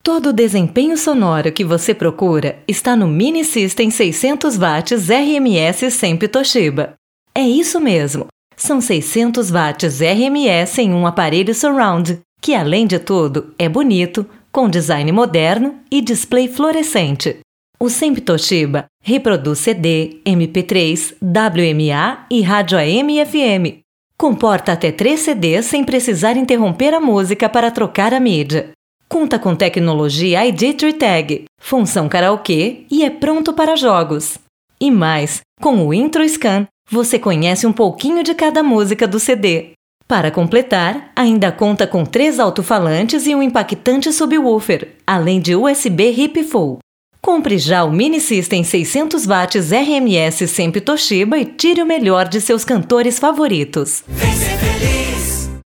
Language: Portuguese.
Todo o desempenho sonoro que você procura está no Mini System 600 watts RMS Semp Toshiba. É isso mesmo, são 600 watts RMS em um aparelho surround, que além de tudo é bonito, com design moderno e display fluorescente. O Semp Toshiba reproduz CD, MP3, WMA e rádio AM e FM. Comporta até 3 CDs sem precisar interromper a música para trocar a mídia. Conta com tecnologia ID Tree Tag, função karaokê e é pronto para jogos. E mais, com o Intro Scan, você conhece um pouquinho de cada música do CD. Para completar, ainda conta com 3 alto-falantes e um impactante subwoofer, além de USB Hip Full. Compre já o Mini System 600 watts RMS Semp Toshiba e tire o melhor de seus cantores favoritos. Vem ser feliz.